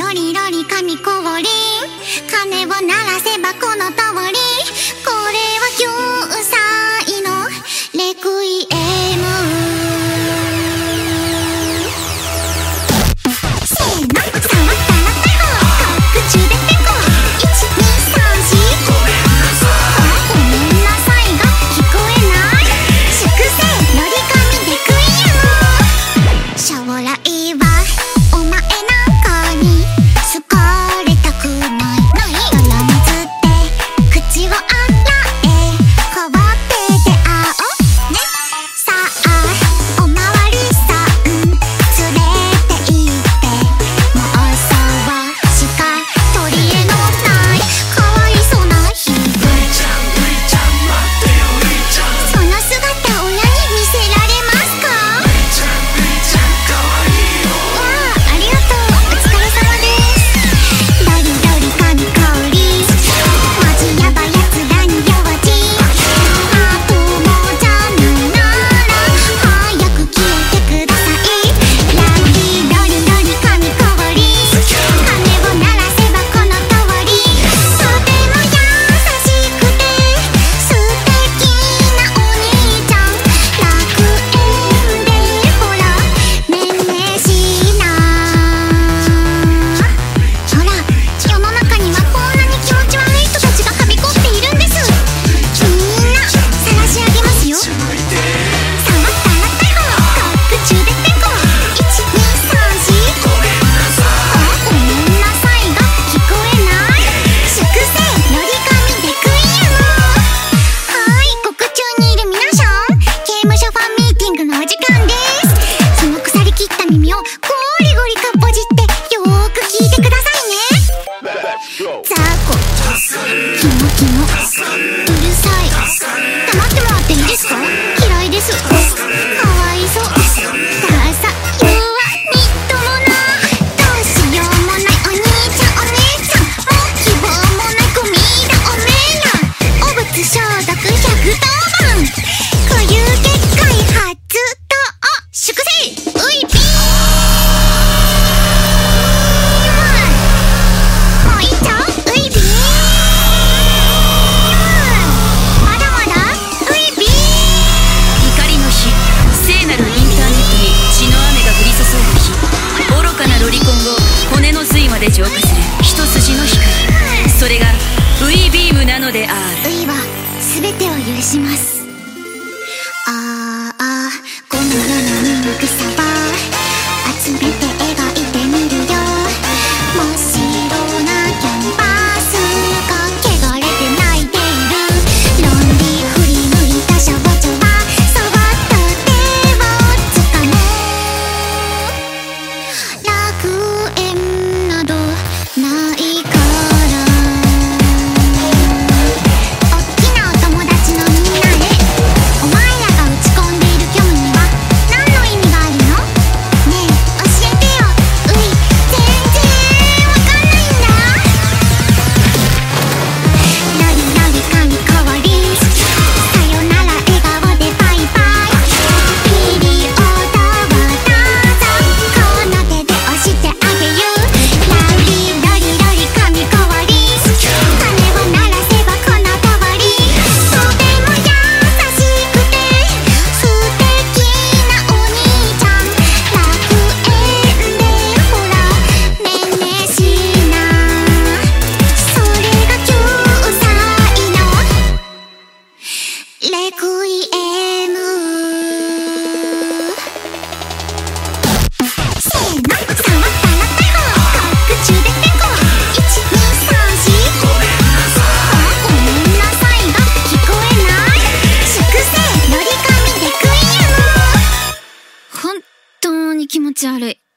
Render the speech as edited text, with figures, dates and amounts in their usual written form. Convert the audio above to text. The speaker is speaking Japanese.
ロリロリ紙こぼり、鐘を鳴らせばこの通り、これは9歳のレクイエム。せーの、触ったら逮捕、各中でペコ、1、2、3、4、ごめんなさいが聞こえない、粛清ロリ紙レクイエム。将来はお前なんかに好かれたくない、泥水って口を洗え、ほって出会おうね。さあおまわりさん連れて行って、もうそうしか取り柄のないかわいそうな日々、その姿親に見せられますか？ありがとう、お疲れ様です。ロリロリ紙氷、マジヤバやつらに用心、あともうじゃないなら早く消えてください。ロリロリロリ紙氷、鐘を鳴らせばこの通り、とても優しくて素敵なお兄ちゃん、楽園でほらねんねしな。ほら、世の中にはこんなに気持ち悪い人たちがはびこっているんです。みんな晒し上げますよ。触ったら逮捕、各中でペコ、1、2、3、4、ごめんなさいが聞こえない、粛清ロリ紙レクイエム。はい、獄中にいる皆さん、刑務所ファンミーティングのお時間です。その腐りきった耳をゴリゴリかっぽじってよーく聞いてくださいね。ザコ、キモキモ、うるさい、黙ってもらっていいですか？嫌いです。かわいそう、ダサ、弱、みっともな、どうしようもないお兄ちゃんお姉ちゃん、もう希望もないゴミだおめえら、お物消毒110番、固有結界発動、粛清ういぴー。もういいっちゃういぴー。まだまだういぴー。 怒りの日、聖なるインターネットに血の雨が降り注ぐ日、愚かなロリコンを骨の髄まで浄化する一筋の光、それがウィビームなのである。 ういは全てを許します。この世の醜さは集めて描いてみるよ。真っ白なキャンバスが汚れて泣いている、ロンリー振り向いた少女は触った手をつかもう、楽園などないから。おっきなお友達のみんなへ、お前らが打ち込んでいる虚無には何の意味があるの？ねえ教えてよ。うい、全然わかんないんだ。ロリロリ紙こぼり、さよなら笑顔でバイバイ、ピリオドをどうぞ、この手で押してあげる。ロリロリロリ紙こぼり、鐘を鳴らせばこの通り、とても優しくて素敵なお兄ちゃん、楽園でほらねんねしな。それが9歳のレクイエム。せーの、触ったら逮捕、各中でペコ、1、2、3、4、ごめんなさいが聞こえない、粛清ロリ紙レクイエム。 本当に気持ち悪い。